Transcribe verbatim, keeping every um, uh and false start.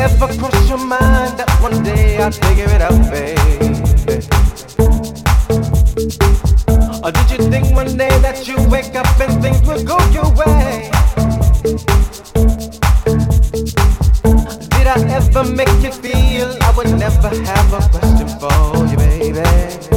ever cross your mind that one day I'd figure it out, baby? Or did you think one day that you wake up and things will go your way? Did I ever make you feel I would never have a question for you, baby?